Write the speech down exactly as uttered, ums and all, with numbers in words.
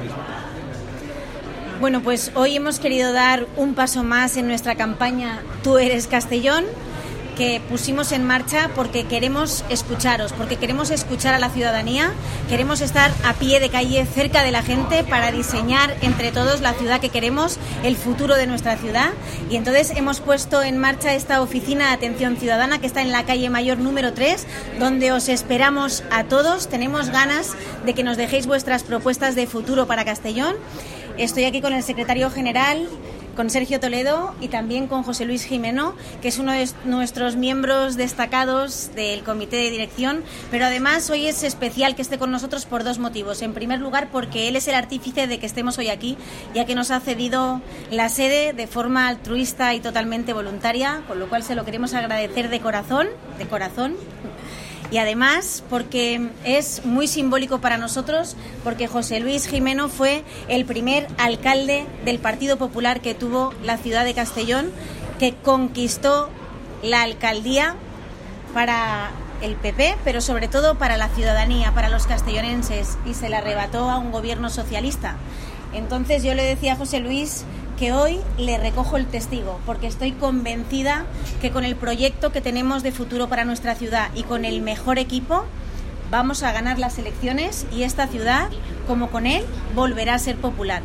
Bueno, pues hoy hemos querido dar un paso más en nuestra campaña Tú eres Castellón, que pusimos en marcha porque queremos escucharos, porque queremos escuchar a la ciudadanía, queremos estar a pie de calle, cerca de la gente, para diseñar entre todos la ciudad que queremos, el futuro de nuestra ciudad. Y entonces hemos puesto en marcha esta oficina de atención ciudadana que está en la calle Mayor número tres, donde os esperamos a todos. Tenemos ganas de que nos dejéis vuestras propuestas de futuro para Castellón. Estoy aquí con el secretario general, con Sergio Toledo, y también con José Luis Jimeno, que es uno de nuestros miembros destacados del comité de dirección, pero además hoy es especial que esté con nosotros por dos motivos. En primer lugar, porque él es el artífice de que estemos hoy aquí, ya que nos ha cedido la sede de forma altruista y totalmente voluntaria, con lo cual se lo queremos agradecer de corazón, de corazón. Y además porque es muy simbólico para nosotros, porque José Luis Jimeno fue el primer alcalde del Partido Popular que tuvo la ciudad de Castellón, que conquistó la alcaldía para el P P, pero sobre todo para la ciudadanía, para los castellonenses, y se la arrebató a un gobierno socialista. Entonces yo le decía a José Luis que hoy le recojo el testigo, porque estoy convencida que con el proyecto que tenemos de futuro para nuestra ciudad y con el mejor equipo vamos a ganar las elecciones, y esta ciudad, como con él, volverá a ser popular.